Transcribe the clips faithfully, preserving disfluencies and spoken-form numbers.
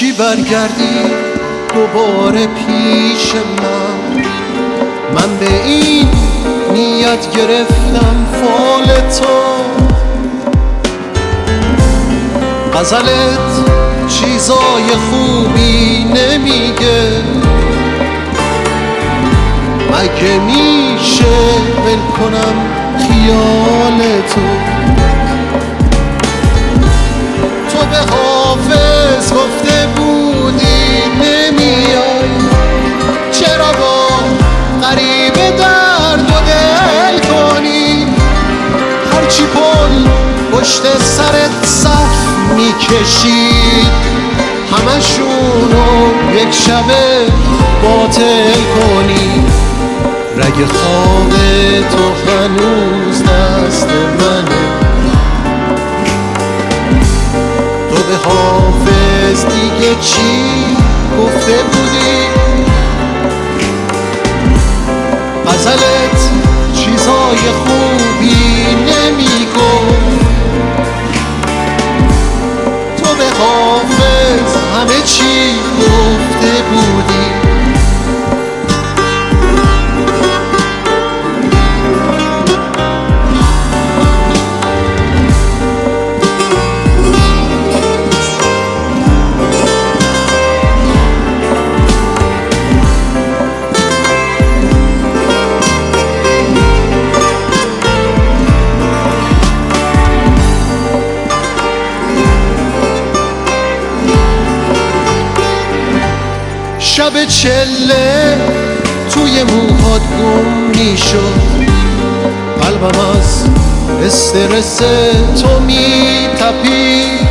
چی برگردی دوباره پیش من؟ من به این نیت گرفتم فال تو. غزلت چیزای خوبی نمیگه، مگه میشه ول کنم خیال تو؟ تو به حافظ گفته بودی نمیای، چرا با غریبه درد و دل کنی؟ هرچی پل پشت سرت صف میکشید همشونو یک شبه باطل کنی. رگ خواب تو هنوز دست منه، تو به حافظ دیگه چی گفته بودی؟ غزلت چیزای خوبی نمیگفت، تو به حافظ همه چی گفته بودی. شب چله توی موهات گم میشد، قلبم از استرس تو میتپید.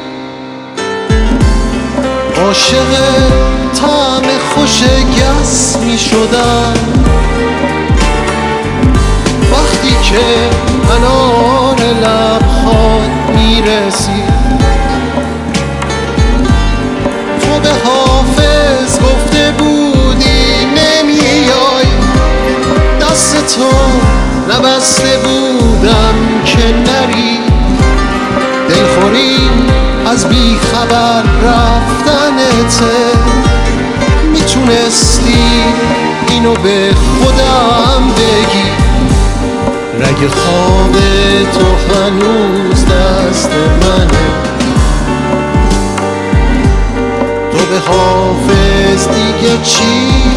عاشق طعم خوش گس میشدم وقتی که انار لبخات میرسید. تو به حافظ گفته بودی نمیای، دست تو نبسته بودم که نری. دلخوری از بی خبر رفتنته، میتونستی اینو به خودم بگی. رگ خواب تو هنوز دست منه، تو به حافظ دیگه چی